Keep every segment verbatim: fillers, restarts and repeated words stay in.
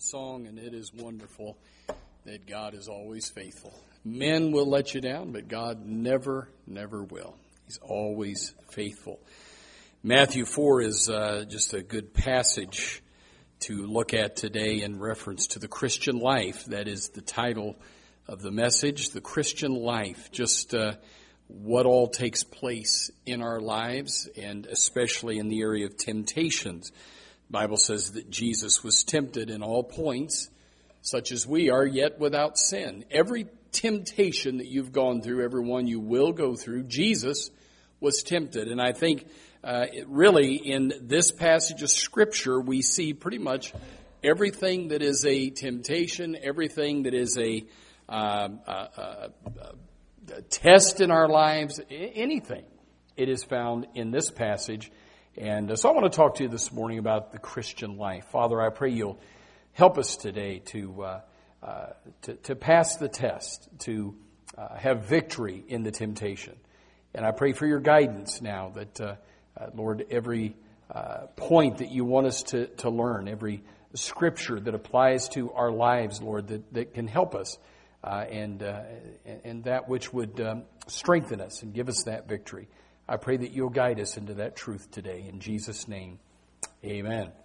song, and it is wonderful that God is always faithful. Men will let you down, but God never, never will. He's always faithful. Matthew four is uh, just a good passage to look at today in reference to the Christian life. That is the title of the message, the Christian life. Just uh, what all takes place in our lives, and especially in the area of temptations. The Bible says that Jesus was tempted in all points, such as we are, yet without sin. Every temptation that you've gone through, every one you will go through, Jesus was tempted. And I think uh, it really in this passage of Scripture, we see pretty much everything that is a temptation, everything that is a, uh, uh, uh, a test in our lives, anything. It is found in this passage. And so I want to talk to you this morning about the Christian life. Father, I pray you'll help us today to uh, uh, to, to pass the test, to uh, have victory in the temptation. And I pray for your guidance now that, uh, uh, Lord, every uh, point that you want us to, to learn, every scripture that applies to our lives, Lord, that, that can help us uh, and, uh, and that which would um, strengthen us and give us that victory. I pray that you'll guide us into that truth today. In Jesus' name, amen.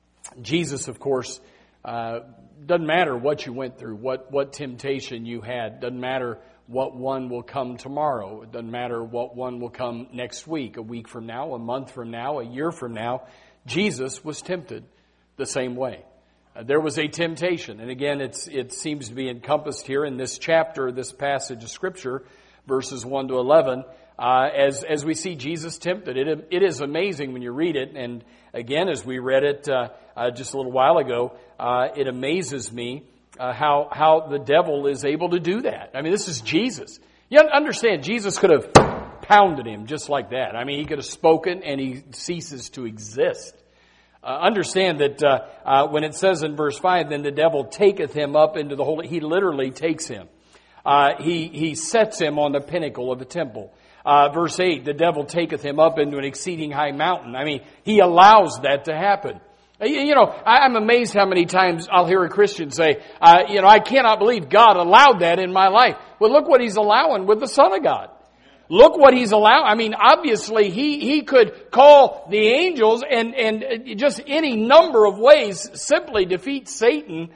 Jesus, of course, uh, doesn't matter what you went through, what, what temptation you had. Doesn't matter what one will come tomorrow. It doesn't matter what one will come next week, a week from now, a month from now, a year from now. Jesus was tempted the same way. Uh, there was a temptation. And again, it's, it seems to be encompassed here in this chapter, this passage of Scripture, verses one to eleven. Uh, as as we see Jesus tempted. It, it is amazing when you read it. And again, as we read it uh, uh, just a little while ago, uh, it amazes me uh, how how the devil is able to do that. I mean, this is Jesus. You understand, Jesus could have pounded him just like that. I mean, he could have spoken and he ceases to exist. Uh, understand that uh, uh, when it says in verse five, then the devil taketh him up into the holy, he literally takes him. Uh, he, he sets him on the pinnacle of the temple. Uh, verse eight, the devil taketh him up into an exceeding high mountain. I mean, he allows that to happen. You, you know, I, I'm amazed how many times I'll hear a Christian say, uh, you know, I cannot believe God allowed that in my life. Well, look what he's allowing with the Son of God. Look what he's allowing. I mean, obviously, he, he could call the angels and, and just any number of ways simply defeat Satan.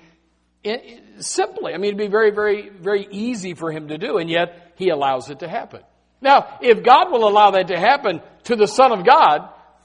Simply. I mean, it'd be very, very, very easy for him to do, and yet he allows it to happen. Now, if God will allow that to happen to the Son of God,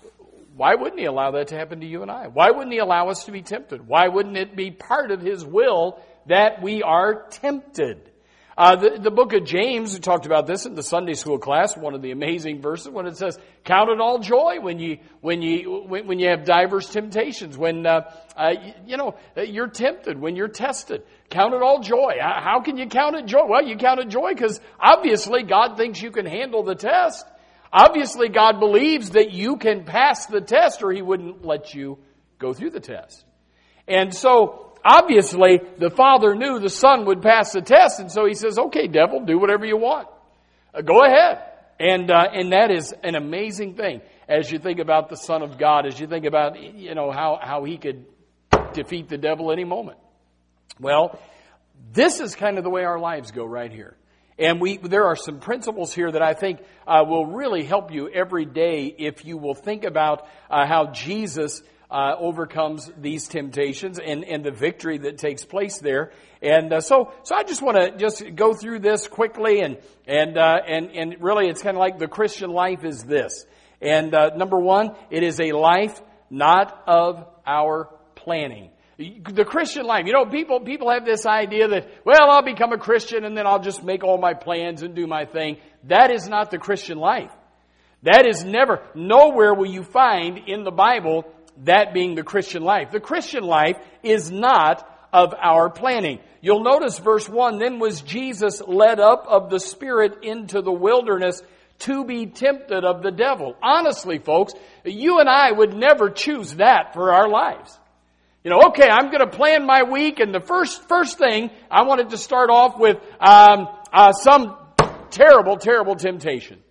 why wouldn't He allow that to happen to you and I? Why wouldn't He allow us to be tempted? Why wouldn't it be part of His will that we are tempted? Uh, the, the book of James, we talked about this in the Sunday school class, one of the amazing verses when it says, count it all joy when you, when you, when, when you have diverse temptations, when, uh, uh, you know, you're tempted, when you're tested. Count it all joy. How can you count it joy? Well, you count it joy because obviously God thinks you can handle the test. Obviously God believes that you can pass the test or He wouldn't let you go through the test. And so, obviously, the Father knew the Son would pass the test, and so He says, okay, devil, do whatever you want. Uh, go ahead. And uh, and that is an amazing thing as you think about the Son of God, as you think about, you know, how, how He could defeat the devil any moment. Well, this is kind of the way our lives go right here. And we there are some principles here that I think uh, will really help you every day if you will think about uh, how Jesus Uh, overcomes these temptations and, and the victory that takes place there. And uh, so so I just want to just go through this quickly and and uh, and and really it's kind of like the Christian life is this. And uh, number one, it is a life not of our planning. The Christian life, you know, people people have this idea that, well, I'll become a Christian and then I'll just make all my plans and do my thing. That is not the Christian life. That is never, nowhere will you find in the Bible that being the Christian life. The Christian life is not of our planning. You'll notice verse one, then was Jesus led up of the Spirit into the wilderness to be tempted of the devil. Honestly, folks, you and I would never choose that for our lives. You know, okay, I'm going to plan my week, and the first first thing, I wanted to start off with um, uh, some terrible, terrible temptation.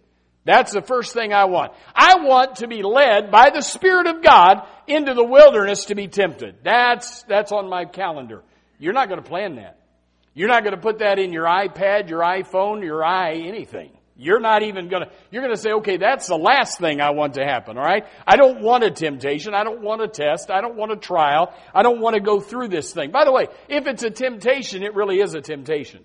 That's the first thing I want. I want to be led by the Spirit of God into the wilderness to be tempted. That's, that's on my calendar. You're not going to plan that. You're not going to put that in your iPad, your iPhone, your i anything. You're not even going to, you're going to say, okay, that's the last thing I want to happen, all right? I don't want a temptation. I don't want a test. I don't want a trial. I don't want to go through this thing. By the way, if it's a temptation, it really is a temptation.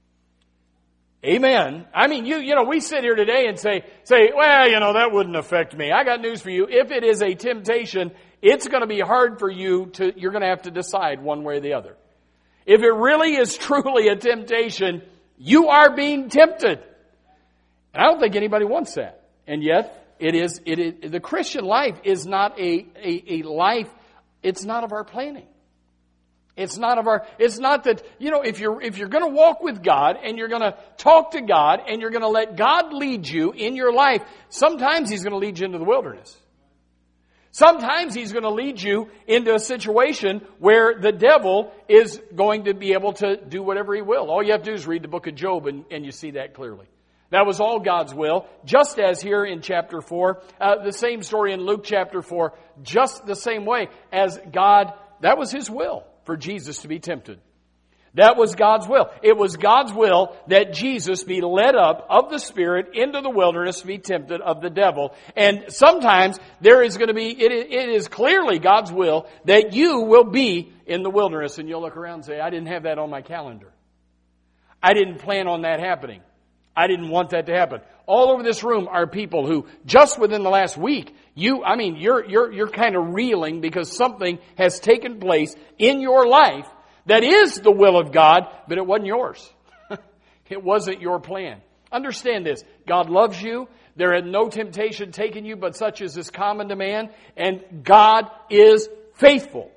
Amen. I mean, you, you know, we sit here today and say, say, well, you know, that wouldn't affect me. I got news for you. If it is a temptation, it's going to be hard for you to, you're going to have to decide one way or the other. If it really is truly a temptation, you are being tempted. And I don't think anybody wants that. And yet, it is, it is, the Christian life is not a, a, a life, it's not of our planning. It's not of our, it's not that, you know, if you're, if you're going to walk with God and you're going to talk to God and you're going to let God lead you in your life, sometimes He's going to lead you into the wilderness. Sometimes He's going to lead you into a situation where the devil is going to be able to do whatever he will. All you have to do is read the book of Job and, and you see that clearly. That was all God's will, just as here in chapter four, uh, the same story in Luke chapter four, just the same way as God, that was His will for Jesus to be tempted. That was God's will. It was God's will that Jesus be led up of the Spirit into the wilderness to be tempted of the devil. And sometimes there is going to be, it, it is clearly God's will that you will be in the wilderness. And you'll look around and say, I didn't have that on my calendar. I didn't plan on that happening. I didn't want that to happen. All over this room are people who, just within the last week, you, I mean, you're, you're, you're kind of reeling because something has taken place in your life that is the will of God, but it wasn't yours. It wasn't your plan. Understand this. God loves you. There had no temptation taken you, but such as is common to man. And God is faithful.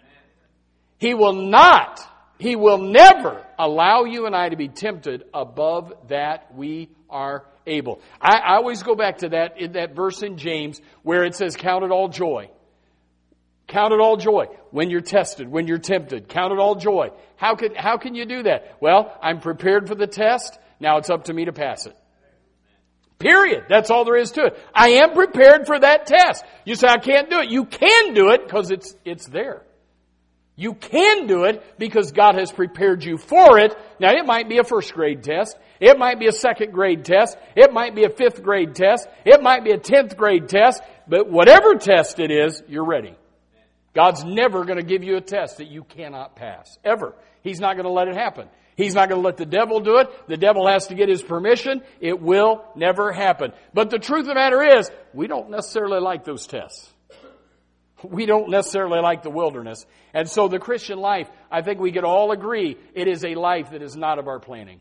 He will not, He will never allow you and I to be tempted above that we are able. I, I always go back to that, in that verse in James where it says, count it all joy. Count it all joy when you're tested, when you're tempted. Count it all joy. How can, how can you do that? Well, I'm prepared for the test. Now it's up to me to pass it. Period. That's all there is to it. I am prepared for that test. You say, I can't do it. You can do it because it's, it's there. You can do it because God has prepared you for it. Now, it might be a first grade test. It might be a second grade test. It might be a fifth grade test. It might be a tenth grade test. But whatever test it is, you're ready. God's never going to give you a test that you cannot pass. Ever. He's not going to let it happen. He's not going to let the devil do it. The devil has to get his permission. It will never happen. But the truth of the matter is, we don't necessarily like those tests. We don't necessarily like the wilderness. And so the Christian life, I think we could all agree, it is a life that is not of our planning.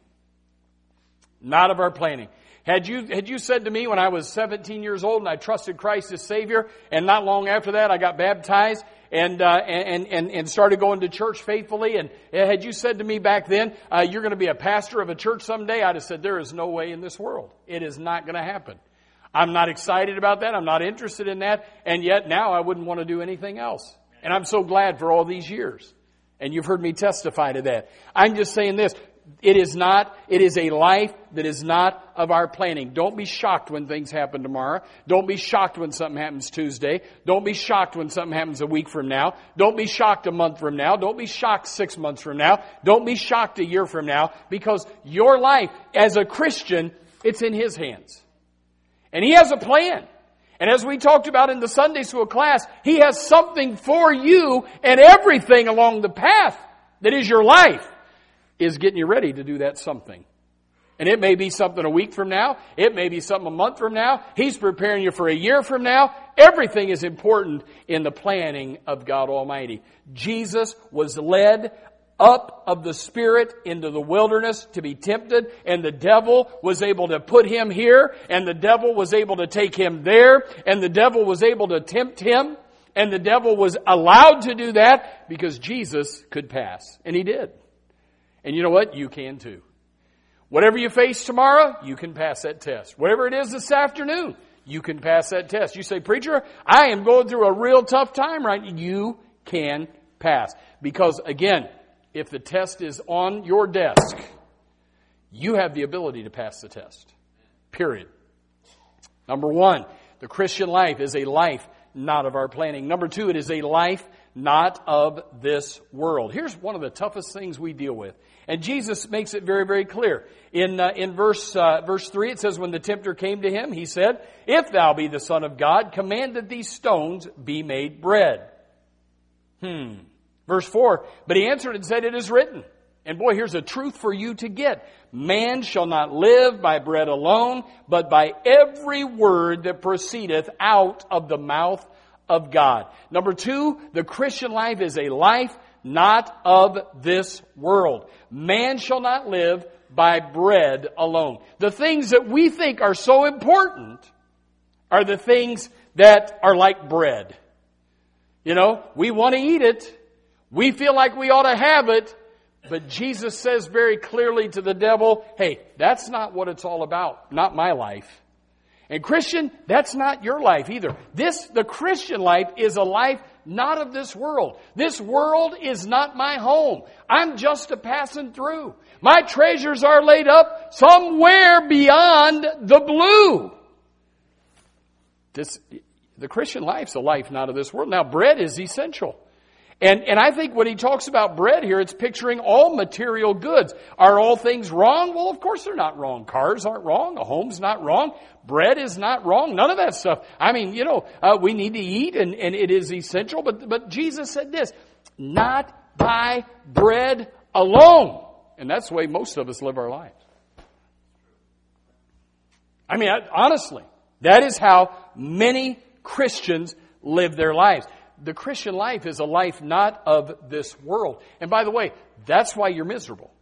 Not of our planning. Had you, had you said to me when I was seventeen years old and I trusted Christ as Savior, and not long after that I got baptized and, uh, and, and, and started going to church faithfully, and had you said to me back then, uh, you're going to be a pastor of a church someday, I'd have said, there is no way in this world. It is not going to happen. I'm not excited about that. I'm not interested in that. And yet now I wouldn't want to do anything else. And I'm so glad for all these years. And you've heard me testify to that. I'm just saying this. It is not, it is a life that is not of our planning. Don't be shocked when things happen tomorrow. Don't be shocked when something happens Tuesday. Don't be shocked when something happens a week from now. Don't be shocked a month from now. Don't be shocked six months from now. Don't be shocked a year from now. Because your life as a Christian, it's in His hands. And He has a plan. And as we talked about in the Sunday school class, He has something for you, and everything along the path that is your life is getting you ready to do that something. And it may be something a week from now. It may be something a month from now. He's preparing you for a year from now. Everything is important in the planning of God Almighty. Jesus was led up of the Spirit into the wilderness to be tempted, and the devil was able to put Him here, and the devil was able to take Him there, and the devil was able to tempt Him, and the devil was allowed to do that because Jesus could pass. And He did. And you know what? You can too. Whatever you face tomorrow, you can pass that test. Whatever it is this afternoon, you can pass that test. You say, preacher, I am going through a real tough time right now. You can pass. Because again, if the test is on your desk, you have the ability to pass the test. Period. Number one, the Christian life is a life not of our planning. Number two, it is a life not of this world. Here's one of the toughest things we deal with. And Jesus makes it very, very clear. In uh, in verse uh, verse three, it says, when the tempter came to him, he said, if thou be the Son of God, command that these stones be made bread. Hmm. Verse four, but he answered and said, it is written. And boy, here's a truth for you to get. Man shall not live by bread alone, but by every word that proceedeth out of the mouth of God. Number two, the Christian life is a life not of this world. Man shall not live by bread alone. The things that we think are so important are the things that are like bread. You know, we want to eat it. We feel like we ought to have it. But Jesus says very clearly to the devil, hey, that's not what it's all about. Not my life. And Christian, that's not your life either. This, the Christian life is a life not of this world. This world is not my home. I'm just a passing through. My treasures are laid up somewhere beyond the blue. This, the Christian life's a life not of this world. Now, bread is essential. And, and I think when he talks about bread here, it's picturing all material goods. Are all things wrong? Well, of course they're not wrong. Cars aren't wrong. A home's not wrong. Bread is not wrong. None of that stuff. I mean, you know, uh, we need to eat and, and it is essential. But, but Jesus said this, not by bread alone. And that's the way most of us live our lives. I mean, I, honestly, that is how many Christians live their lives. The Christian life is a life not of this world. And by the way, that's why you're miserable.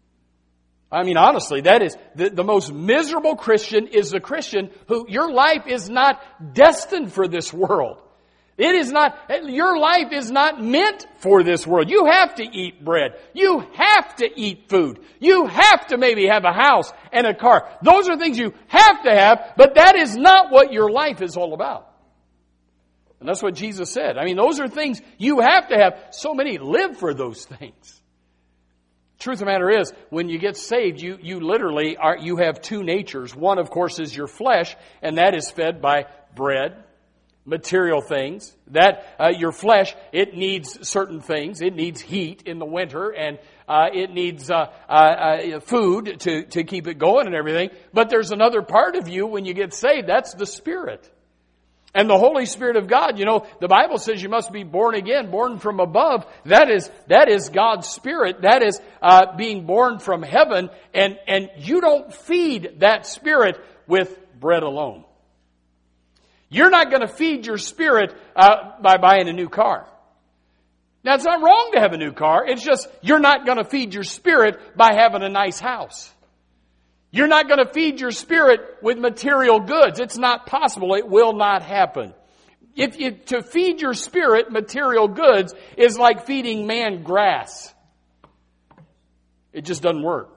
I mean, honestly, that is the, the most miserable Christian is the Christian who your life is not destined for this world. It is not, your life is not meant for this world. You have to eat bread. You have to eat food. You have to maybe have a house and a car. Those are things you have to have, but that is not what your life is all about. And that's what Jesus said. I mean, those are things you have to have. So many live for those things. Truth of the matter is, when you get saved, you, you literally are, you have two natures. One, of course, is your flesh, and that is fed by bread, material things. That, uh, your flesh, it needs certain things. It needs heat in the winter, and uh, it needs uh, uh, uh, food to, to keep it going and everything. But there's another part of you when you get saved. That's the Spirit. And the Holy Spirit of God, you know, the Bible says you must be born again, born from above. That is, that is God's Spirit. That is, uh, being born from heaven. And, and you don't feed that Spirit with bread alone. You're not going to feed your spirit, uh, by buying a new car. Now, it's not wrong to have a new car. It's just, you're not going to feed your spirit by having a nice house. You're not going to feed your spirit with material goods. It's not possible. It will not happen. If you, to feed your spirit material goods is like feeding man grass. It just doesn't work.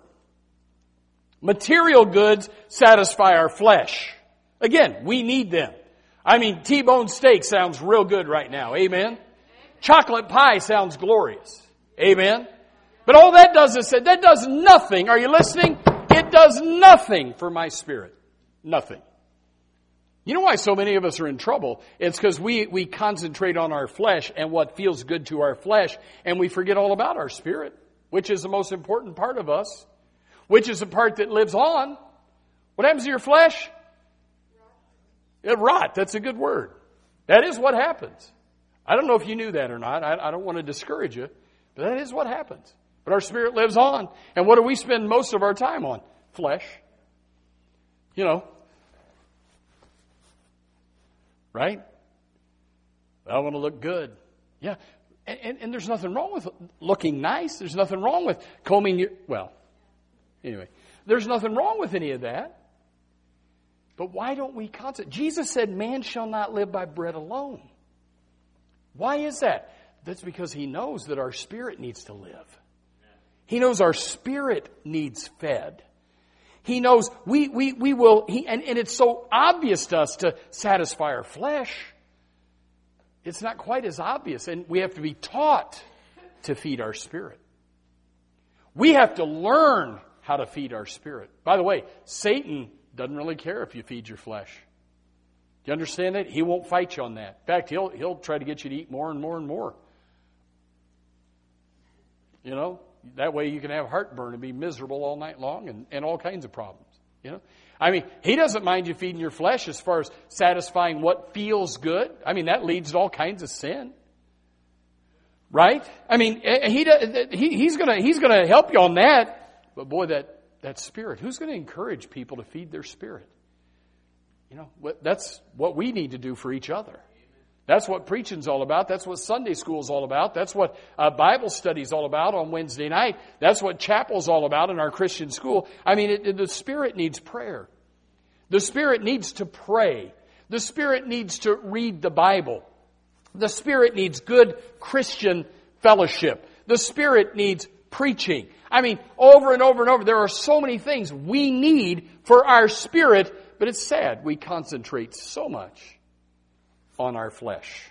Material goods satisfy our flesh. Again, we need them. I mean, T-bone steak sounds real good right now. Amen? Chocolate pie sounds glorious. Amen? But all that does is say, that does nothing. Are you listening? It does nothing for my spirit. Nothing. You know why so many of us are in trouble? It's because we, we concentrate on our flesh and what feels good to our flesh, and we forget all about our spirit, which is the most important part of us, which is the part that lives on. What happens to your flesh? It rot. That's a good word. That is what happens. I don't know if you knew that or not. I, I don't want to discourage you, but that is what happens. But our spirit lives on. And what do we spend most of our time on? Flesh. You know. Right? I want to look good. Yeah. And, and, and there's nothing wrong with looking nice. There's nothing wrong with combing your... Well, anyway. There's nothing wrong with any of that. But why don't we concentrate? Jesus said, man shall not live by bread alone. Why is that? That's because He knows that our spirit needs to live. He knows our spirit needs fed. He knows we, we, we will, he, and, and it's so obvious to us to satisfy our flesh. It's not quite as obvious, and we have to be taught to feed our spirit. We have to learn how to feed our spirit. By the way, Satan doesn't really care if you feed your flesh. you understand that? He won't fight you on that. In fact, he'll he'll try to get you to eat more and more and more. You know, that way you can have heartburn and be miserable all night long and, and all kinds of problems. You know, I mean, he doesn't mind you feeding your flesh as far as satisfying what feels good. I mean, that leads to all kinds of sin. Right? I mean, he, he he's gonna he's gonna help you on that. But boy, that that spirit, who's going to encourage people to feed their spirit? You know, that's what we need to do for each other. That's what preaching's all about. That's what Sunday school's all about. That's what uh, Bible study's all about on Wednesday night. That's what chapel's all about in our Christian school. I mean, it, it, the Spirit needs prayer. The Spirit needs to pray. The Spirit needs to read the Bible. The Spirit needs good Christian fellowship. The Spirit needs preaching. I mean, over and over and over, there are so many things we need for our spirit, but it's sad we concentrate so much on our flesh.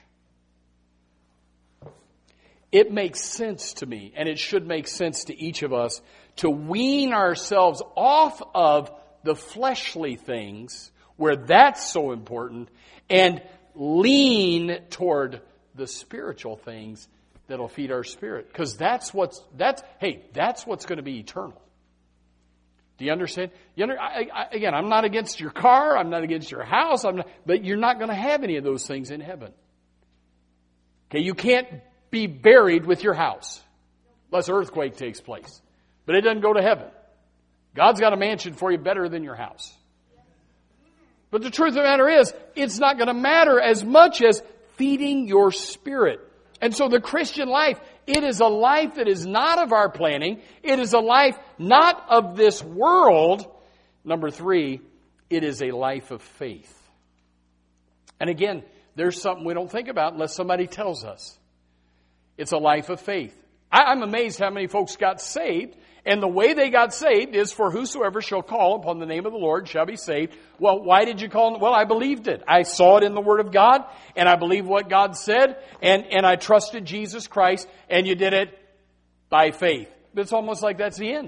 It makes sense to me, and it should make sense to each of us, to wean ourselves off of the fleshly things, where that's so important, and lean toward the spiritual things that'll feed our spirit. Because that's what's, that's, hey, that's what's going to be eternal. Do you understand? You under, I, I, again, I'm not against your car. I'm not against your house. I'm not, but you're not going to have any of those things in heaven. Okay, you can't be buried with your house unless an earthquake takes place. But it doesn't go to heaven. God's got a mansion for you better than your house. But the truth of the matter is, it's not going to matter as much as feeding your spirit. And so the Christian life, it is a life that is not of our planning. It is a life not of this world. Number three, it is a life of faith. And again, there's something we don't think about unless somebody tells us. It's a life of faith. I, I'm amazed how many folks got saved. And the way they got saved is, for whosoever shall call upon the name of the Lord shall be saved. Well, why did you call? Well, I believed it. I saw it in the Word of God, and I believed what God said, and, and I trusted Jesus Christ, and you did it by faith. But it's almost like that's the end.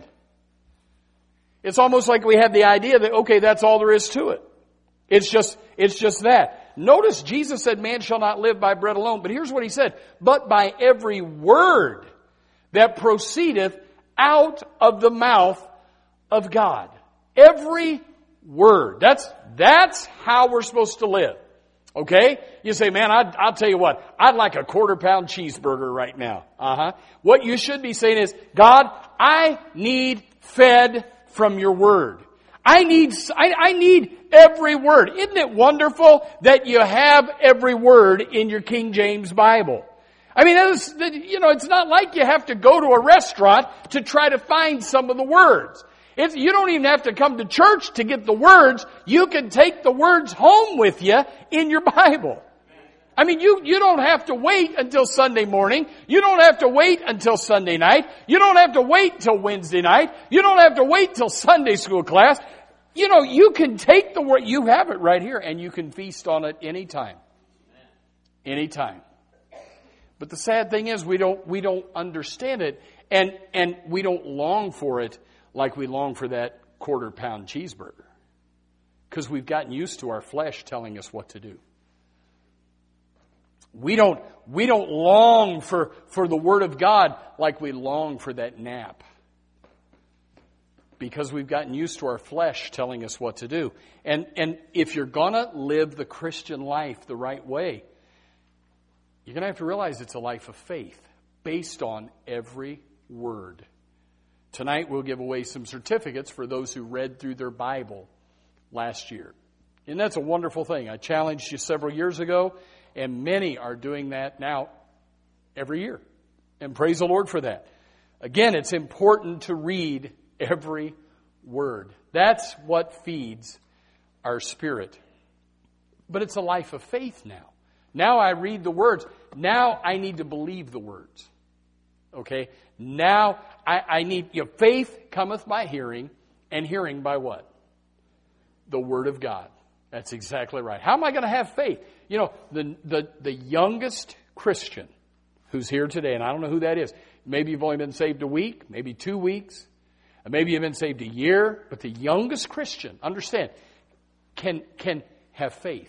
It's almost like we have the idea that, okay, that's all there is to it. It's just, it's just that. Notice Jesus said, man shall not live by bread alone. But here's what he said, but by every word that proceedeth out of the mouth of God. Every word. That's, that's how we're supposed to live. Okay? You say, man, I'd, I'll tell you what, I'd like a quarter pound cheeseburger right now. Uh-huh. What you should be saying is, God, I need fed from your word. I need, I, I need every word. Isn't it wonderful that you have every word in your King James Bible? I mean, was, you know, it's not like you have to go to a restaurant to try to find some of the words. It's, you don't even have to come to church to get the words. You can take the words home with you in your Bible. I mean, you, you don't have to wait until Sunday morning. You don't have to wait until Sunday night. You don't have to wait till Wednesday night. You don't have to wait till Sunday school class. You know, you can take the word, you have it right here, and you can feast on it anytime. Anytime. But the sad thing is we don't we don't understand it, and and we don't long for it like we long for that quarter pound cheeseburger. Because we've gotten used to our flesh telling us what to do. We don't we don't long for, for the Word of God like we long for that nap. Because we've gotten used to our flesh telling us what to do. And and if you're gonna live the Christian life the right way, you're going to have to realize it's a life of faith based on every word. Tonight we'll give away some certificates for those who read through their Bible last year. And that's a wonderful thing. I challenged you several years ago, and many are doing that now every year. And praise the Lord for that. Again, it's important to read every word. That's what feeds our spirit. But it's a life of faith now. Now I read the words. Now I need to believe the words. Okay? Now I, I need, you know, faith cometh by hearing, and hearing by what? The Word of God. That's exactly right. How am I going to have faith? You know, the, the, the youngest Christian who's here today, and I don't know who that is. Maybe you've only been saved a week, maybe two weeks, maybe you've been saved a year, but the youngest Christian, understand, can, can have faith.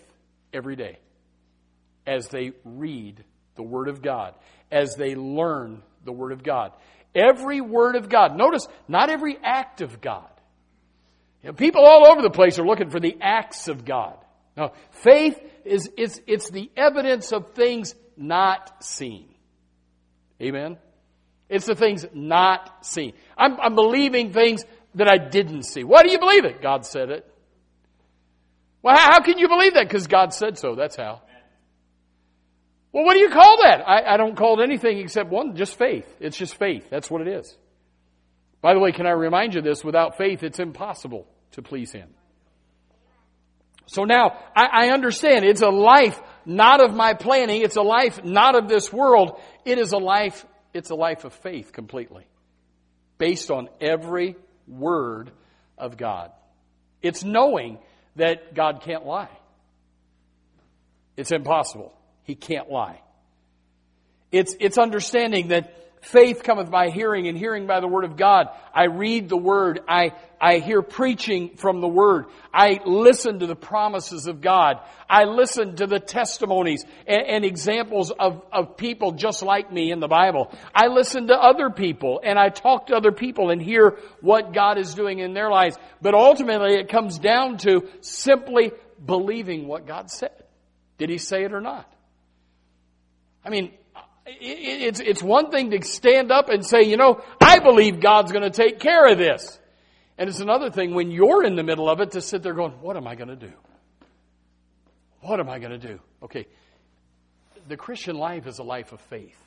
every day as they read the Word of God, as they learn the Word of God. Every Word of God. Notice, not every act of God. You know, people all over the place are looking for the acts of God. No, faith is it's, it's the evidence of things not seen. Amen? It's the things not seen. I'm, I'm believing things that I didn't see. Why do you believe it? God said it. Well, how, how can you believe that? Because God said so. That's how. Well, what do you call that? I, I don't call it anything except one, just faith. It's just faith. That's what it is. By the way, can I remind you this? Without faith, it's impossible to please Him. So now, I, I understand it's a life not of my planning. It's a life not of this world. It is a life, it's a life of faith completely. Based on every word of God. It's knowing that God can't lie. It's impossible. He can't lie. It's, it's understanding that faith cometh by hearing, and hearing by the Word of God. I read the Word. I, I hear preaching from the Word. I listen to the promises of God. I listen to the testimonies and, and examples of, of people just like me in the Bible. I listen to other people, and I talk to other people and hear what God is doing in their lives. But ultimately, it comes down to simply believing what God said. Did He say it or not? I mean, It's, it's one thing to stand up and say, you know, I believe God's going to take care of this. And it's another thing when you're in the middle of it to sit there going, what am I going to do? What am I going to do? Okay, the Christian life is a life of faith.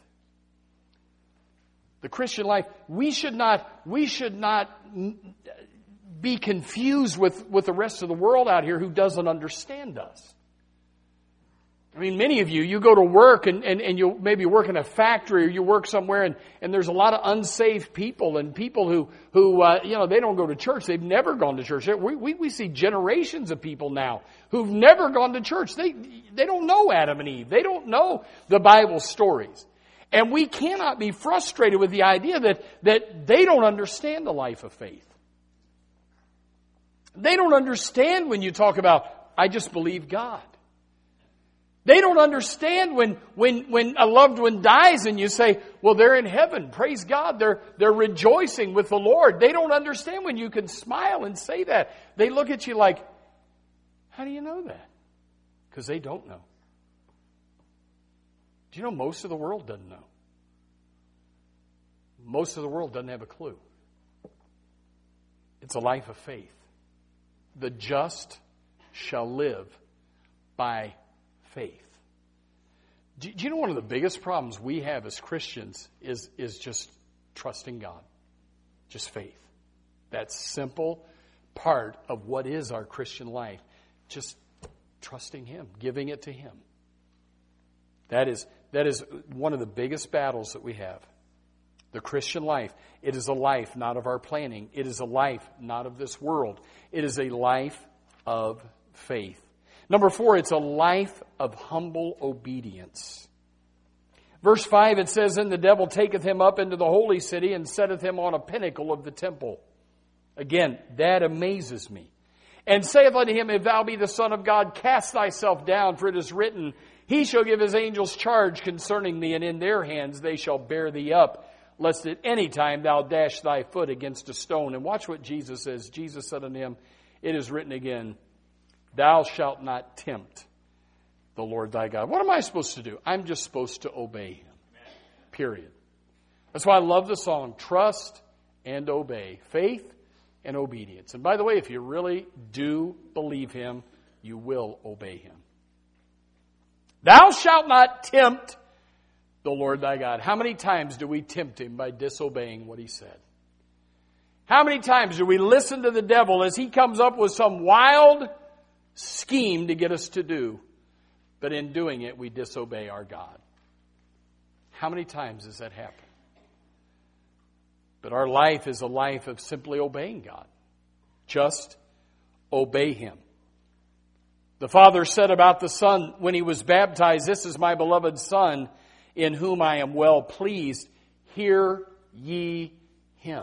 The Christian life, we should not, we should not be confused with, with the rest of the world out here who doesn't understand us. I mean, many of you, you go to work and, and, and you maybe work in a factory or you work somewhere and, and there's a lot of unsaved people and people who, who uh, you know, they don't go to church. They've never gone to church. We, we, we see generations of people now who've never gone to church. They, they don't know Adam and Eve. They don't know the Bible stories. And we cannot be frustrated with the idea that, that they don't understand the life of faith. They don't understand when you talk about, I just believe God. They don't understand when, when, when a loved one dies and you say, well, they're in heaven. Praise God. They're, they're rejoicing with the Lord. They don't understand when you can smile and say that. They look at you like, how do you know that? Because they don't know. Do you know most of the world doesn't know? Most of the world doesn't have a clue. It's a life of faith. The just shall live by faith. Do you know one of the biggest problems we have as Christians is, is just trusting God? Just faith. That simple part of what is our Christian life. Just trusting Him, giving it to Him. That is, that is one of the biggest battles that we have. The Christian life, it is a life not of our planning. It is a life not of this world. It is a life of faith. Number four, it's a life of humble obedience. Verse five, it says, and the devil taketh him up into the holy city and setteth him on a pinnacle of the temple. Again, that amazes me. And saith unto him, if thou be the Son of God, cast thyself down, for it is written, He shall give His angels charge concerning thee, and in their hands they shall bear thee up, lest at any time thou dash thy foot against a stone. And watch what Jesus says. Jesus said unto him, it is written again, thou shalt not tempt the Lord thy God. What am I supposed to do? I'm just supposed to obey Him. Period. That's why I love the song, Trust and Obey. Faith and obedience. And by the way, if you really do believe Him, you will obey Him. Thou shalt not tempt the Lord thy God. How many times do we tempt Him by disobeying what He said? How many times do we listen to the devil as he comes up with some wild scheme to get us to do, but in doing it, we disobey our God? How many times does that happen? But our life is a life of simply obeying God. Just obey Him. The Father said about the Son when He was baptized, this is my beloved Son, in whom I am well pleased. Hear ye Him.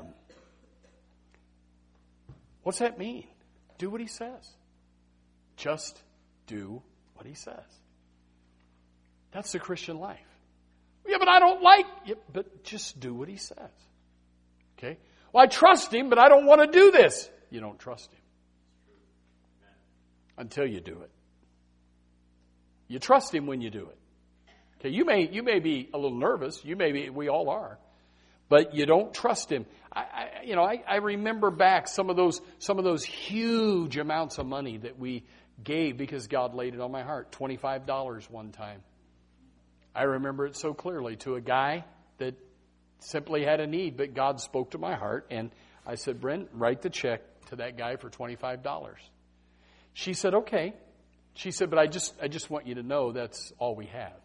What's that mean? Do what He says. Just do what he says. That's the Christian life. Yeah, but I don't like it. But just do what he says. Okay? Well, I trust him, but I don't want to do this. You don't trust him. Until you do it. You trust him when you do it. Okay, you may you may be a little nervous. You may be, we all are. But you don't trust him. I, I you know, I, I remember back some of those some of those huge amounts of money that we gave because God laid it on my heart. twenty-five dollars one time. I remember it so clearly to a guy that simply had a need, but God spoke to my heart, and I said, Brent, write the check to that guy for twenty-five dollars. She said, okay. She said, but I just I just want you to know that's all we have.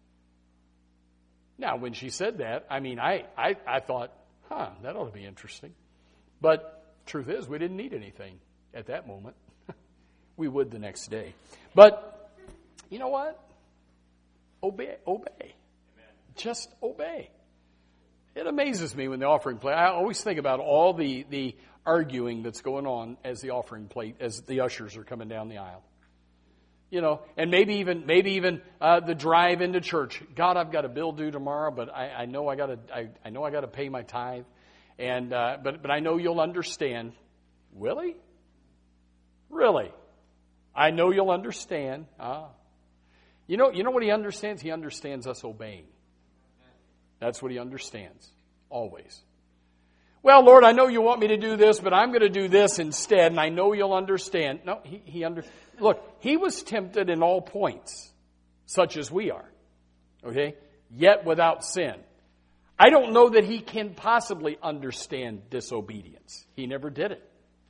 Now, when she said that, I mean, I, I, I thought, huh, that ought to be interesting. But truth is, we didn't need anything at that moment. We would the next day. But you know what? Obey. Obey. Amen. Just obey. It amazes me when the offering plate, I always think about all the, the arguing that's going on as the offering plate, as the ushers are coming down the aisle. You know, and maybe even maybe even uh, the drive into church. God, I've got a bill due tomorrow, but I, I know I got to I, I know I got to pay my tithe, and uh, but but I know you'll understand. Really, really, I know you'll understand. Ah, you know you know what he understands. He understands us obeying. That's what he understands always. Well, Lord, I know you want me to do this, but I'm going to do this instead, and I know you'll understand. No, he he under. Look, he was tempted in all points, such as we are, okay, yet without sin. I don't know that he can possibly understand disobedience. He never did it.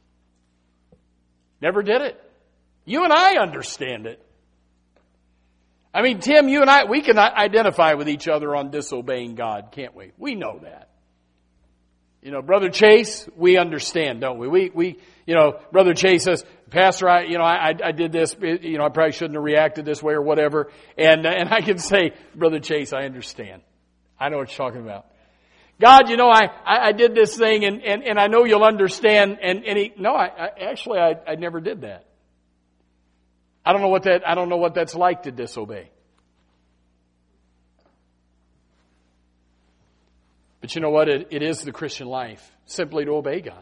Never did it. You and I understand it. I mean, Tim, you and I, we can identify with each other on disobeying God, can't we? We know that. You know, Brother Chase, we understand, don't we? We, we, you know, Brother Chase says, Pastor, I, you know, I, I did this, you know, I probably shouldn't have reacted this way or whatever. And, and I can say, Brother Chase, I understand. I know what you're talking about. God, you know, I, I, I did this thing and, and, and I know you'll understand. And, and he, no, I, I actually, I, I never did that. I don't know what that, I don't know what that's like to disobey. But you know what? It, it is the Christian life, simply to obey God.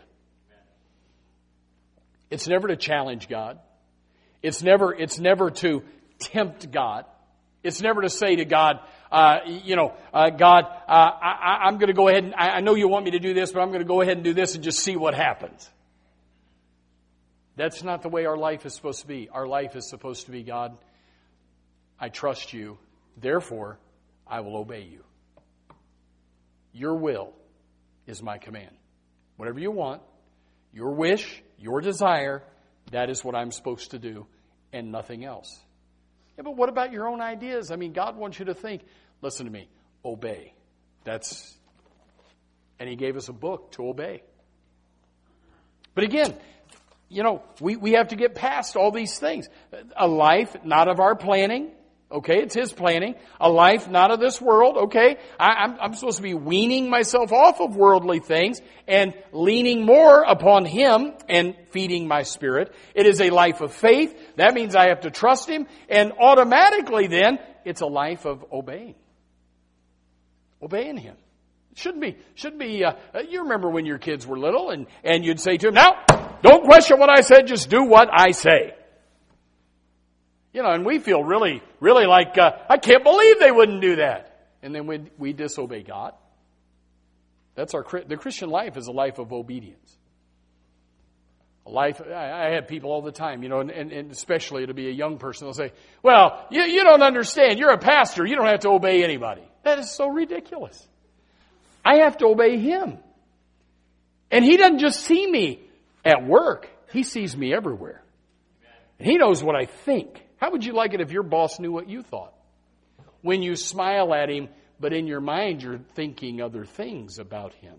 It's never to challenge God. It's never, it's never to tempt God. It's never to say to God, uh, you know, uh, God, uh, I, I'm going to go ahead and, I, I know you want me to do this, but I'm going to go ahead and do this and just see what happens. That's not the way our life is supposed to be. Our life is supposed to be, God, I trust you, therefore I will obey you. Your will is my command. Whatever you want, your wish, your desire, that is what I'm supposed to do and nothing else. Yeah, but what about your own ideas? I mean, God wants you to think, listen to me, obey. That's, and he gave us a book to obey. But again, you know, we, we have to get past all these things. A life not of our planning. Okay, it's his planning. A life not of this world. Okay, I, I'm, I'm supposed to be weaning myself off of worldly things and leaning more upon him and feeding my spirit. It is a life of faith. That means I have to trust him. And automatically then, it's a life of obeying. Obeying him. It shouldn't be, shouldn't be, uh, you remember when your kids were little and, and you'd say to them, now, don't question what I said, just do what I say. You know, and we feel really, really like, uh, I can't believe they wouldn't do that. And then we, we disobey God. That's our, the Christian life is a life of obedience. A life, I, I have people all the time, you know, and, and, and especially to be a young person, they'll say, well, you, you don't understand. You're a pastor. You don't have to obey anybody. That is so ridiculous. I have to obey him. And he doesn't just see me at work. He sees me everywhere. And he knows what I think. How would you like it if your boss knew what you thought? When you smile at him, but in your mind you're thinking other things about him.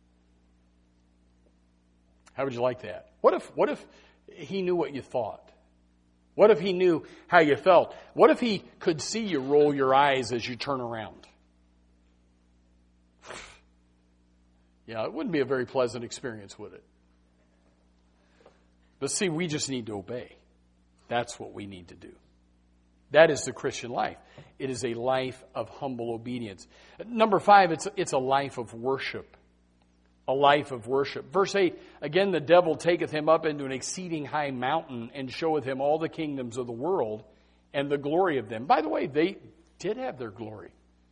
How would you like that? What if, what if he knew what you thought? What if he knew how you felt? What if he could see you roll your eyes as you turn around? Yeah, it wouldn't be a very pleasant experience, would it? But see, we just need to obey. That's what we need to do. That is the Christian life. It is a life of humble obedience. Number five, it's, it's a life of worship. A life of worship. Verse eight, again, the devil taketh him up into an exceeding high mountain and showeth him all the kingdoms of the world and the glory of them. By the way, they did have their glory.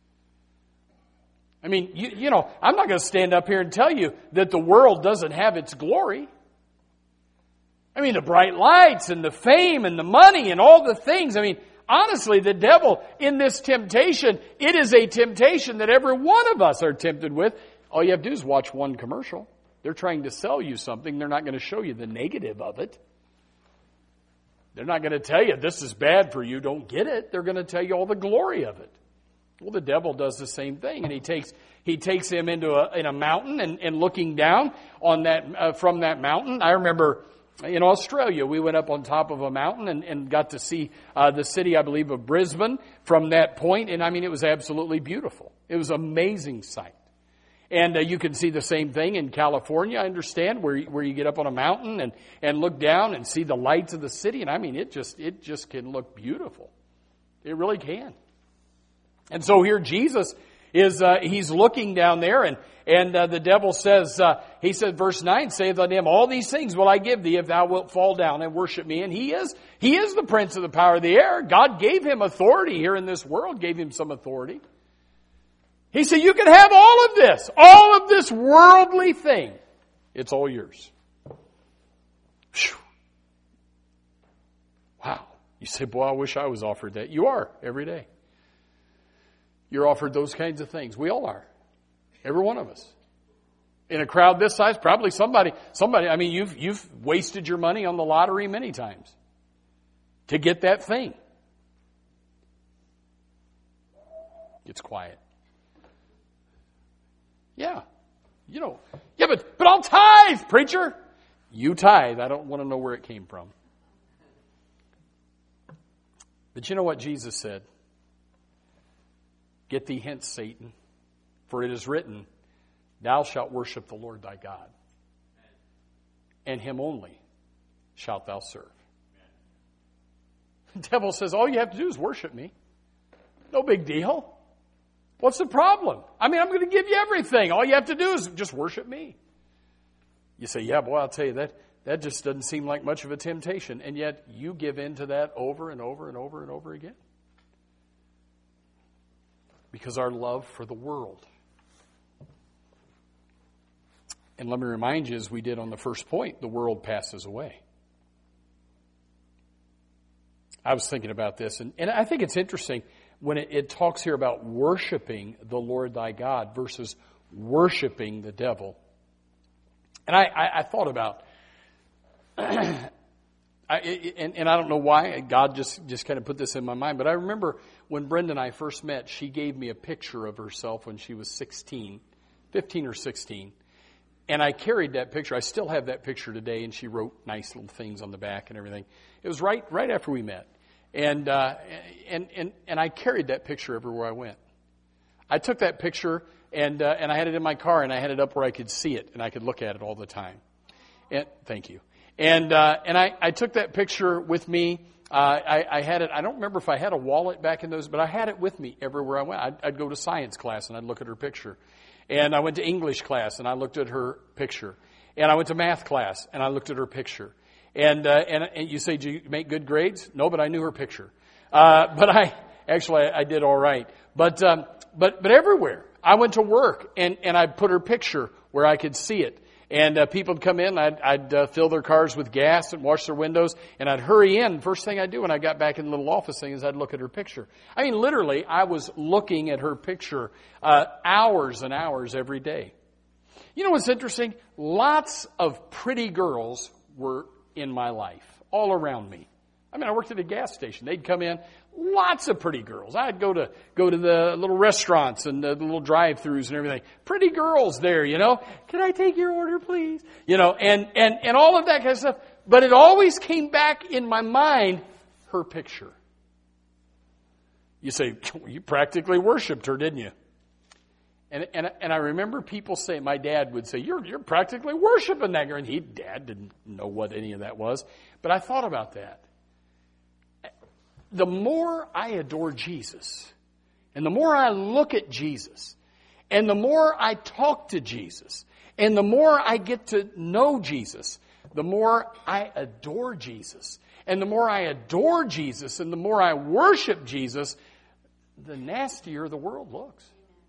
I mean, you, you know, I'm not going to stand up here and tell you that the world doesn't have its glory. I mean, the bright lights and the fame and the money and all the things. I mean, honestly, the devil in this temptation, it is a temptation that every one of us are tempted with. All you have to do is watch one commercial. They're trying to sell you something. They're not going to show you the negative of it. They're not going to tell you this is bad for you. Don't get it. They're going to tell you all the glory of it. Well, the devil does the same thing, and he takes he takes him into a in a mountain and, and looking down on that uh, from that mountain. I remember in Australia, we went up on top of a mountain and, and got to see uh, the city, I believe, of Brisbane from that point, and I mean, it was absolutely beautiful. It was an amazing sight. And uh, you can see the same thing in California, I understand, where where you get up on a mountain and, and look down and see the lights of the city. And I mean, it just it just can look beautiful. It really can. And so here Jesus is, uh, he's looking down there, and and uh, the devil says, uh, he said, verse nine, saith unto him, all these things will I give thee if thou wilt fall down and worship me. And he is, he is the prince of the power of the air. God gave him authority here in this world, gave him some authority. He said, you can have all of this, all of this worldly thing. It's all yours. Whew. Wow. You say, boy, I wish I was offered that. You are every day. You're offered those kinds of things. We all are. Every one of us. In a crowd this size, probably somebody, somebody, I mean, you've, you've wasted your money on the lottery many times to get that thing. It's quiet. Yeah. You know, yeah, but, but I'll tithe, preacher. You tithe. I don't want to know where it came from. But you know what Jesus said? Get thee hence, Satan, for it is written, thou shalt worship the Lord thy God, and him only shalt thou serve. The devil says, all you have to do is worship me. No big deal. What's the problem? I mean, I'm going to give you everything. All you have to do is just worship me. You say, yeah, boy, I'll tell you, that, that just doesn't seem like much of a temptation. And yet you give in to that over and over and over and over again. Because our love for the world. And let me remind you, as we did on the first point, the world passes away. I was thinking about this, and, and I think it's interesting when it, it talks here about worshiping the Lord thy God versus worshiping the devil. And I, I, I thought about, I, and, and I don't know why, God just, just kind of put this in my mind, but I remember when Brenda and I first met, she gave me a picture of herself when she was sixteen, fifteen or sixteen. And I carried that picture. I still have that picture today, and she wrote nice little things on the back and everything. It was right right after we met. And uh, and and and I carried that picture everywhere I went. I took that picture and uh, and I had it in my car, and I had it up where I could see it and I could look at it all the time. And thank you. And uh, and I, I took that picture with me. Uh, I, I had it. I don't remember if I had a wallet back in those, but I had it with me everywhere I went. I'd, I'd go to science class and I'd look at her picture. And I went to English class and I looked at her picture. And I went to math class and I looked at her picture. And uh, and, and you say, did you make good grades? No, but I knew her picture. Uh, but I actually I, I did all right. But um, but but everywhere I went to work and and I put her picture where I could see it. And uh, people would come in, I'd, I'd uh, fill their cars with gas and wash their windows, and I'd hurry in. First thing I'd do when I got back in the little office thing is I'd look at her picture. I mean, literally, I was looking at her picture uh, hours and hours every day. You know what's interesting? Lots of pretty girls were in my life, all around me. I mean, I worked at a gas station. They'd come in, lots of pretty girls. I'd go to go to the little restaurants and the little drive-thrus and everything. Pretty girls there, you know. Can I take your order, please? You know, and, and, and all of that kind of stuff. But it always came back in my mind, her picture. You say, you practically worshipped her, didn't you? And and and I remember people say, my dad would say, you're you're practically worshiping that girl. And he, Dad didn't know what any of that was. But I thought about that. the more I adore Jesus, and the more I look at Jesus, and the more I talk to Jesus, and the more I get to know Jesus, the more I adore Jesus. And the more I adore Jesus and the more I worship Jesus, the nastier the world looks.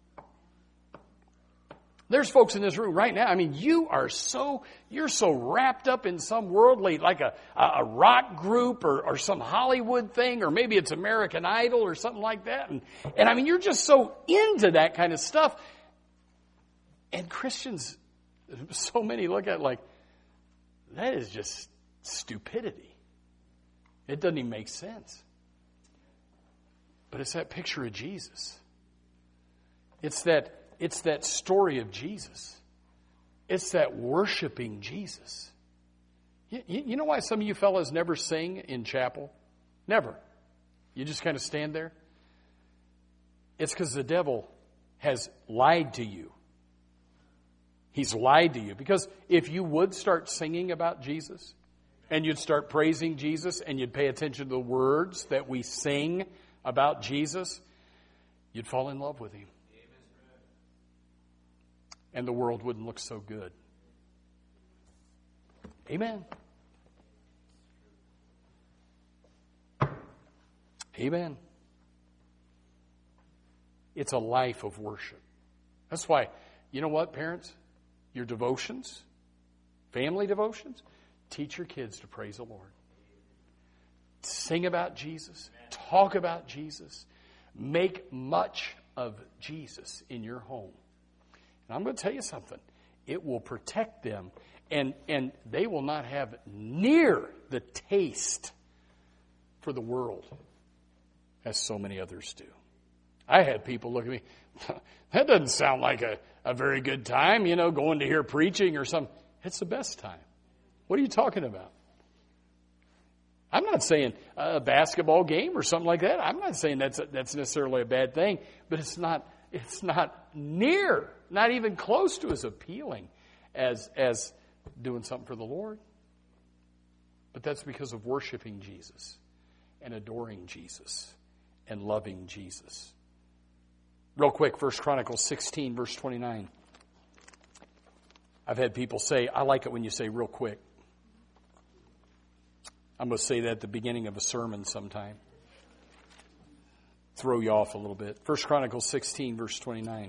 There's folks in this room right now. I mean, you are so, you're so wrapped up in some worldly, like a, a rock group or, or some Hollywood thing, or maybe it's American Idol or something like that. And, and I mean, you're just so into that kind of stuff. And Christians, so many look at it like, that is just stupidity. It doesn't even make sense. But it's that picture of Jesus. It's that It's that story of Jesus. It's that worshiping Jesus. You, you know why some of you fellas never sing in chapel? Never. You just kind of stand there? It's because the devil has lied to you. He's lied to you. Because if you would start singing about Jesus, and you'd start praising Jesus, and you'd pay attention to the words that we sing about Jesus, you'd fall in love with Him. And the world wouldn't look so good. Amen. Amen. It's a life of worship. That's why, you know what, parents? Your devotions, family devotions, teach your kids to praise the Lord. Sing about Jesus. Talk about Jesus. Make much of Jesus in your home. And I'm going to tell you something. It will protect them, and, and they will not have near the taste for the world as so many others do. I had people look at me, that doesn't sound like a, a very good time, you know, going to hear preaching or something. It's the best time. What are you talking about? I'm not saying a basketball game or something like that. I'm not saying that's a, that's necessarily a bad thing, but it's not it's not near, not even close to as appealing as as doing something for the Lord. But that's because of worshiping Jesus and adoring Jesus and loving Jesus. Real quick, First Chronicles sixteen, verse twenty-nine. I've had people say, I like it when you say real quick. I'm going to say that at the beginning of a sermon sometime. Throw you off a little bit. First Chronicles sixteen, verse twenty-nine.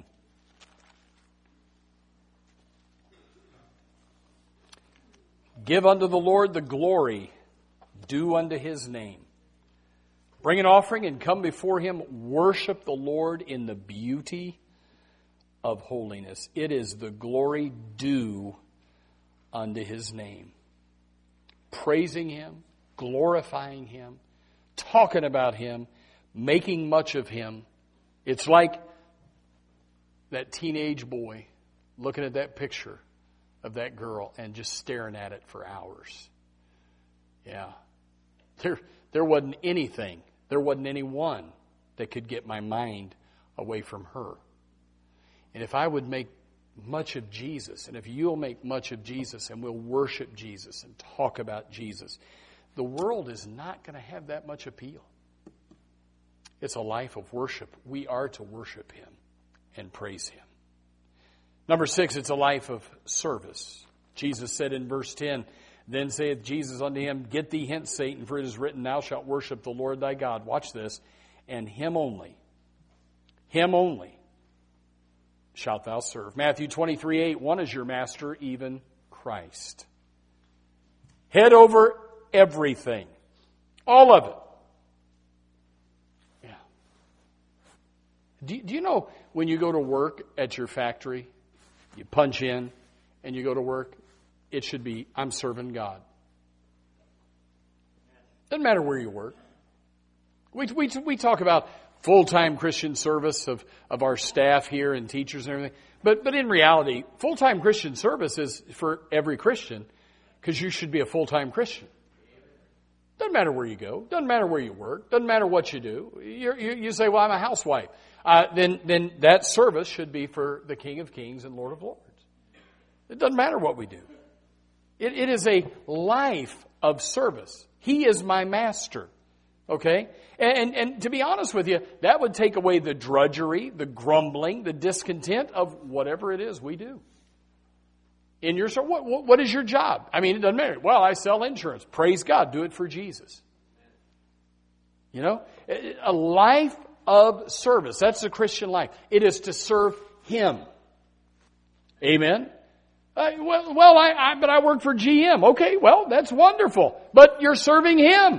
Give unto the Lord the glory due unto His name. Bring an offering and come before Him. Worship the Lord in the beauty of holiness. It is the glory due unto His name. Praising Him, glorifying Him, talking about Him, making much of Him. It's like that teenage boy looking at that picture of that girl and just staring at it for hours. Yeah. There, there wasn't anything, there wasn't anyone that could get my mind away from her. And if I would make much of Jesus, and if you'll make much of Jesus and we'll worship Jesus and talk about Jesus, the world is not going to have that much appeal. It's a life of worship. We are to worship Him and praise Him. Number six, it's a life of service. Jesus said in verse ten, Then saith Jesus unto him, Get thee hence, Satan, for it is written, Thou shalt worship the Lord thy God. Watch this. And Him only, Him only shalt thou serve. Matthew twenty-three eight, One is your master, even Christ. Head over everything. All of it. Yeah. Do, do you know when you go to work at your factory, you punch in and you go to work, it should be, I'm serving God. Doesn't matter where you work. We, we, we talk about full-time Christian service of, of our staff here and teachers and everything. But, but in reality, full-time Christian service is for every Christian because you should be a full-time Christian. Doesn't matter where you go. Doesn't matter where you work. Doesn't matter what you do. You're, you, you say, well, I'm a housewife. Uh, then, then that service should be for the King of Kings and Lord of Lords. It doesn't matter what we do. It, it is a life of service. He is my master. Okay? And, and, and to be honest with you, that would take away the drudgery, the grumbling, the discontent of whatever it is we do. In your, what, what, what is your job? I mean, it doesn't matter. Well, I sell insurance. Praise God. Do it for Jesus. You know? A life of service. That's the Christian life. It is to serve Him. Amen? Uh, well, well I, I, but I work for G M. Okay, well, that's wonderful. But you're serving Him.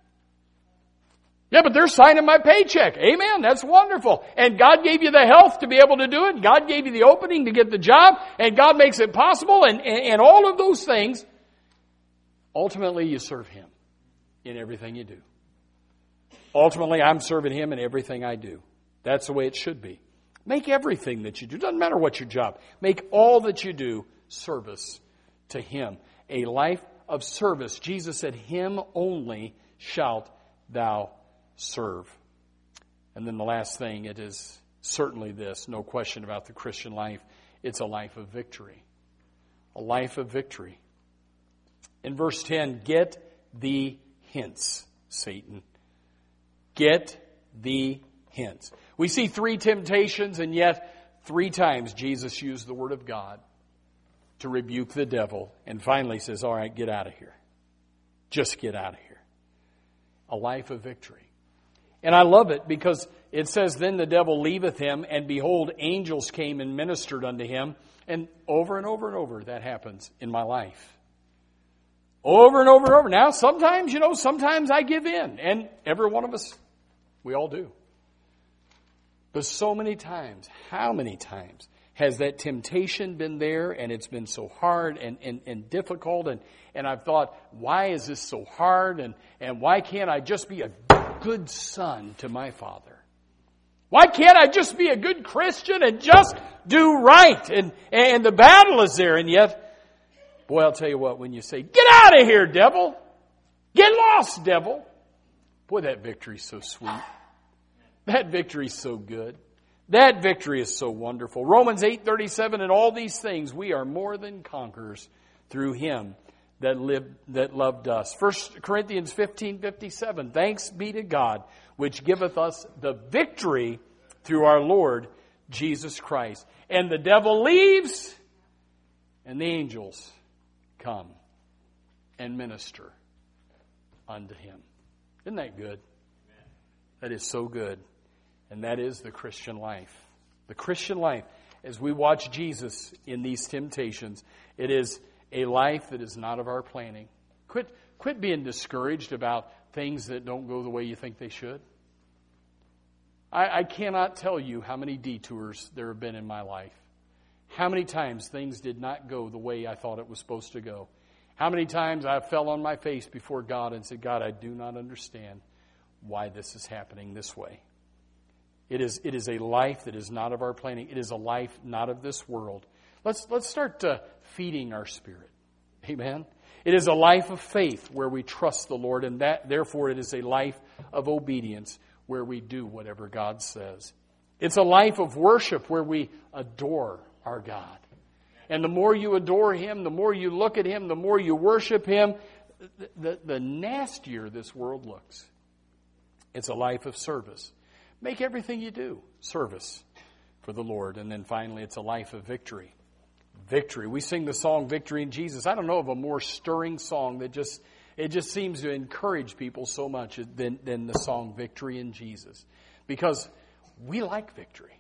Yeah, but they're signing my paycheck. Amen. That's wonderful. And God gave you the health to be able to do it. God gave you the opening to get the job. And God makes it possible. And, and, and all of those things, ultimately you serve Him in everything you do. Ultimately, I'm serving Him in everything I do. That's the way it should be. Make everything that you do. Doesn't matter what your job. Make all that you do service to Him. A life of service. Jesus said, Him only shalt thou serve. And then the last thing, it is certainly this, no question about the Christian life. It's a life of victory. A life of victory. In verse ten, get thee hence, Satan. Get thee hence. We see three temptations, and yet three times Jesus used the word of God to rebuke the devil, and finally says, all right, get out of here. Just get out of here. A life of victory. And I love it because it says, then the devil leaveth him, and behold, angels came and ministered unto him. And over and over and over that happens in my life. Over and over and over. Now, sometimes, you know, sometimes I give in. And every one of us, we all do. But so many times, how many times has that temptation been there, and it's been so hard and, and, and difficult, and, and I've thought, why is this so hard, and, and why can't I just be a good son to my father? Why can't I just be a good Christian and just do right? And, and the battle is there, and yet, boy, I'll tell you what, when you say, get out of here, devil! Get lost, devil! Boy, that victory's so sweet. That victory's so good. That victory is so wonderful. Romans eight thirty-seven, and all these things we are more than conquerors through Him that lived, that loved us. First Corinthians fifteen fifty-seven, thanks be to God, which giveth us the victory through our Lord Jesus Christ. And the devil leaves, and the angels come and minister unto him. Isn't that good? That is so good. And that is the Christian life. The Christian life, as we watch Jesus in these temptations, it is a life that is not of our planning. Quit, quit being discouraged about things that don't go the way you think they should. I, I cannot tell you how many detours there have been in my life. How many times things did not go the way I thought it was supposed to go. How many times I fell on my face before God and said, God, I do not understand why this is happening this way. It is, it is a life that is not of our planning. It is a life not of this world. Let's, let's start uh, feeding our spirit. Amen? It is a life of faith where we trust the Lord, and that therefore it is a life of obedience where we do whatever God says. It's a life of worship where we adore our God. And the more you adore Him, the more you look at Him, the more you worship Him, the, the, the nastier this world looks. It's a life of service. Make everything you do service for the Lord. And then finally, it's a life of victory. Victory. We sing the song Victory in Jesus. I don't know of a more stirring song that just, it just seems to encourage people so much than, than the song Victory in Jesus. Because we like victory.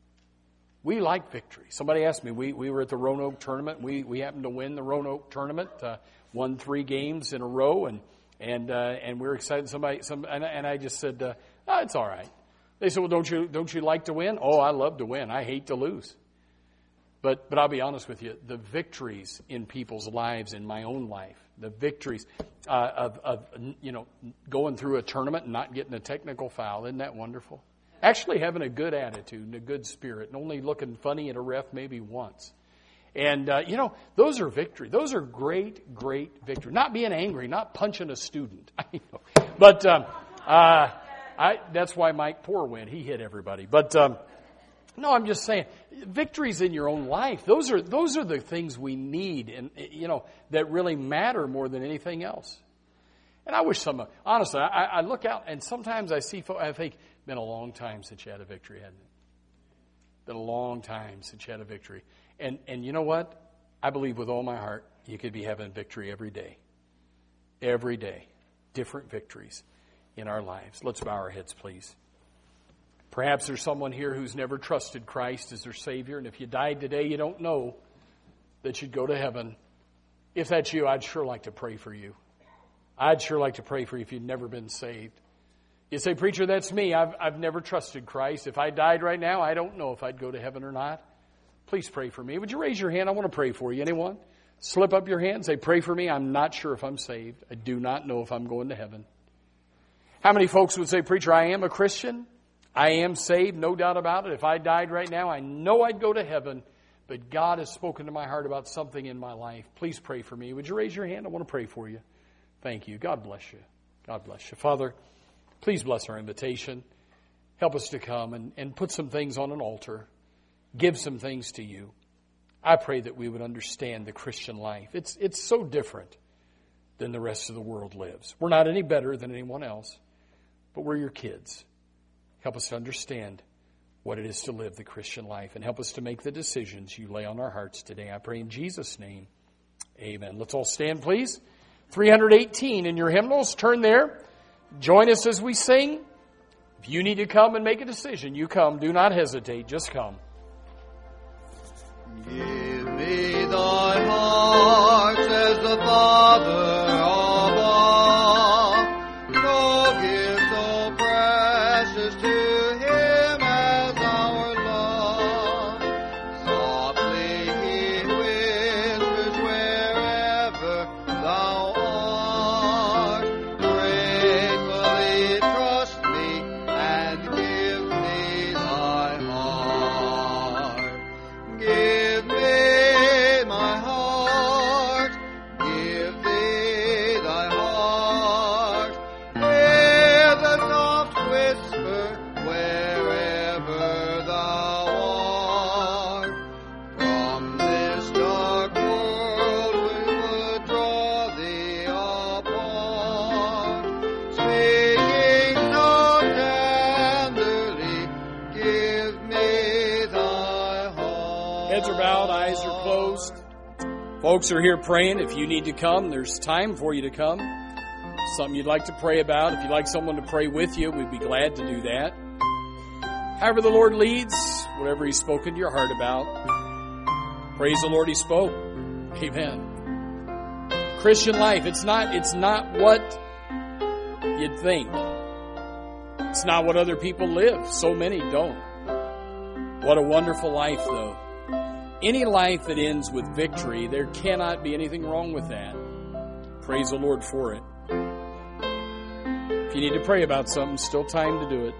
We like victory. Somebody asked me, we, we were at the Roanoke tournament. We, we happened to win the Roanoke tournament, uh, won three games in a row, and and uh, and we were excited. Somebody, some, and, and I just said, uh, oh, it's all right. They said, well, don't you don't you like to win? Oh, I love to win. I hate to lose. But but I'll be honest with you, the victories in people's lives, in my own life, the victories uh, of, of, you know, going through a tournament and not getting a technical foul, isn't that wonderful? Actually having a good attitude and a good spirit and only looking funny at a ref maybe once. And, uh, you know, those are victory. Those are great, great victory. Not being angry, not punching a student. But um, uh, I, that's why Mike Poor went. He hit everybody. But um, no, I'm just saying, victories in your own life, those are those are the things we need and, you know, that really matter more than anything else. And I wish some, honestly, I, I look out and sometimes I see folks, I think, been a long time since you had a victory, hasn't it? Been a long time since you had a victory. And and you know what? I believe with all my heart you could be having victory every day. Every day. Different victories in our lives. Let's bow our heads, please. Perhaps there's someone here who's never trusted Christ as their Savior, and if you died today, you don't know that you'd go to heaven. If that's you, I'd sure like to pray for you. I'd sure like to pray for you if you've never been saved. You say, preacher, that's me. I've, I've never trusted Christ. If I died right now, I don't know if I'd go to heaven or not. Please pray for me. Would you raise your hand? I want to pray for you. Anyone? Slip up your hand. Say, pray for me. I'm not sure if I'm saved. I do not know if I'm going to heaven. How many folks would say, preacher, I am a Christian. I am saved, no doubt about it. If I died right now, I know I'd go to heaven. But God has spoken to my heart about something in my life. Please pray for me. Would you raise your hand? I want to pray for you. Thank you. God bless you. God bless you. Father, please bless our invitation. Help us to come and, and put some things on an altar. Give some things to you. I pray that we would understand the Christian life. It's, it's so different than the rest of the world lives. We're not any better than anyone else, but we're your kids. Help us to understand what it is to live the Christian life, and help us to make the decisions you lay on our hearts today. I pray in Jesus' name, amen. Let's all stand, please. three eighteen in your hymnals. Turn there. Join us as we sing. If you need to come and make a decision, you come. Do not hesitate. Just come. Give me thy heart, says the Father of all. No gift so precious to him as our love. Softly he whispers wherever thou art. Gratefully trust me and give me thy heart. Give me my heart, give thee thy heart. Hear the soft whisper wherever thou art. From this dark world we would draw thee apart, singing so tenderly, give me thy heart. Heads are bowed, eyes are closed. Folks are here praying. If you need to come, there's time for you to come. Something you'd like to pray about. If you'd like someone to pray with you, we'd be glad to do that. However the Lord leads, whatever He's spoken to your heart about, praise the Lord He spoke. Amen. Christian life, it's not, it's not what you'd think. It's not what other people live. So many don't. What a wonderful life, though. Any life that ends with victory, there cannot be anything wrong with that. Praise the Lord for it. If you need to pray about something, still time to do it.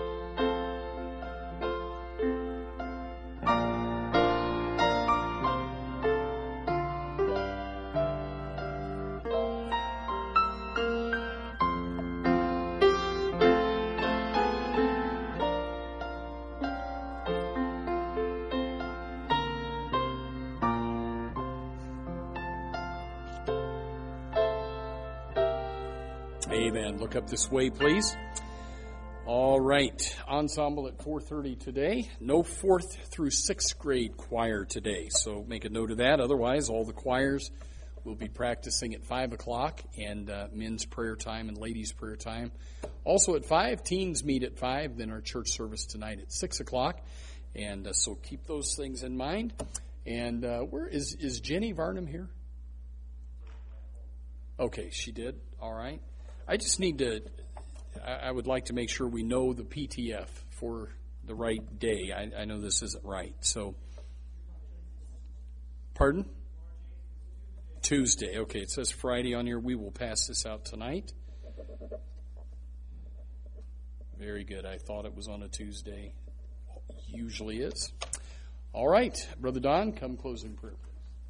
Amen. Look up this way, please. All right. Ensemble at four thirty today. No fourth through sixth grade choir today, so make a note of that. Otherwise, all the choirs will be practicing at five o'clock, and uh, men's prayer time and ladies' prayer time. Also at five, teens meet at five, then our church service tonight at six o'clock. And uh, so keep those things in mind. And uh, where is, is Jenny Varnum here? Okay, she did. All right. I just need to, I would like to make sure we know the P T F for the right day. I, I know this isn't right. So, pardon? Tuesday. Okay, it says Friday on here. We will pass this out tonight. Very good. I thought it was on a Tuesday. Usually is. All right. Brother Don, come close in prayer.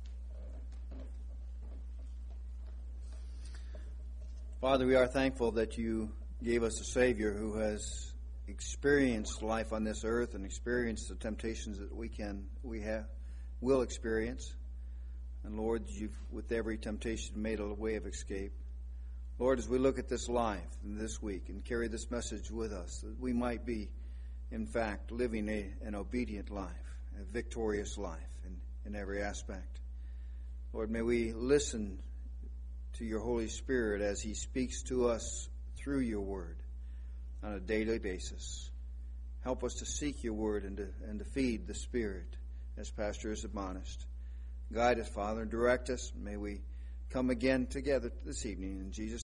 Father, we are thankful that you gave us a Savior who has experienced life on this earth and experienced the temptations that we can, we have, will experience. And Lord, you've, with every temptation, made a way of escape. Lord, as we look at this life this week and carry this message with us, that we might be, in fact, living a, an obedient life, a victorious life in, in every aspect. Lord, may we listen to your Holy Spirit as he speaks to us through your word on a daily basis. Help us to seek your word and to, and to feed the Spirit, as Pastor has admonished. Guide us, Father, and direct us. May we come again together this evening. In Jesus'